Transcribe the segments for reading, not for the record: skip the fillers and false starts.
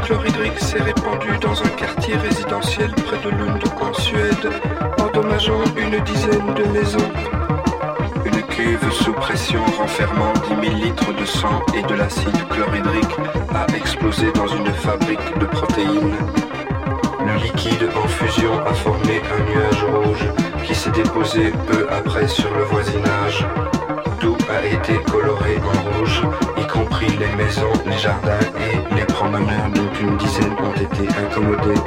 chlorhydrique s'est répandu dans un quartier résidentiel près de Lund en Suède, endommageant une dizaine de maisons. Une cuve sous pression renfermant 10 000 litres de sang et de l'acide chlorhydrique a explosé dans une fabrique de protéines. Le liquide en fusion a formé un nuage rouge qui s'est déposé peu après sur le voisinage. Tout a été coloré en rouge, y compris les maisons, les jardins et les promeneurs dont une dizaine ont été incommodés.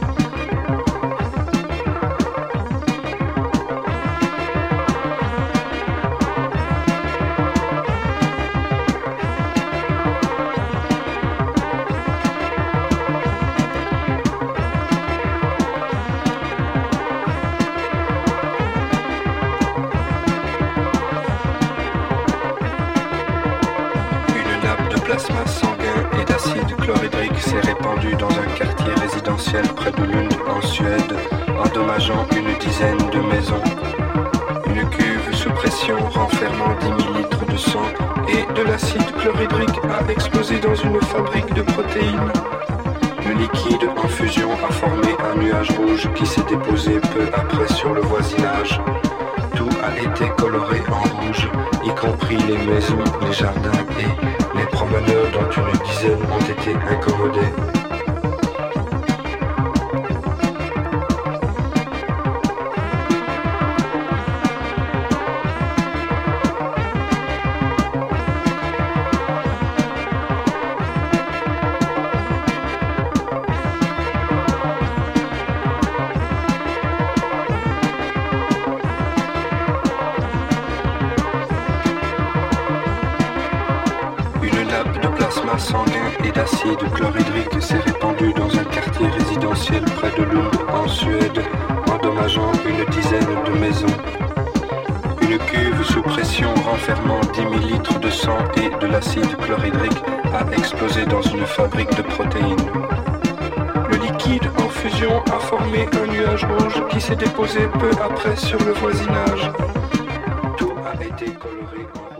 Plasma sanguin et d'acide chlorhydrique s'est répandu dans un quartier résidentiel près de Lund en Suède, endommageant une dizaine de maisons. Une cuve sous pression renfermant 10 000 litres de sang et de l'acide chlorhydrique a explosé dans une fabrique de protéines. Le liquide en fusion a formé un nuage rouge qui s'est déposé peu après sur le voisinage. Tout a été coloré en rouge, y compris les maisons, les jardins et les promeneurs dont une dizaine ont été incommodés. Plasma sanguin et d'acide chlorhydrique s'est répandu dans un quartier résidentiel près de Lund en Suède, endommageant une dizaine de maisons. Une cuve sous pression renfermant 10 000 litres de sang et de l'acide chlorhydrique a explosé dans une fabrique de protéines. Le liquide en fusion a formé un nuage rouge qui s'est déposé peu après sur le voisinage. Tout a été coloré en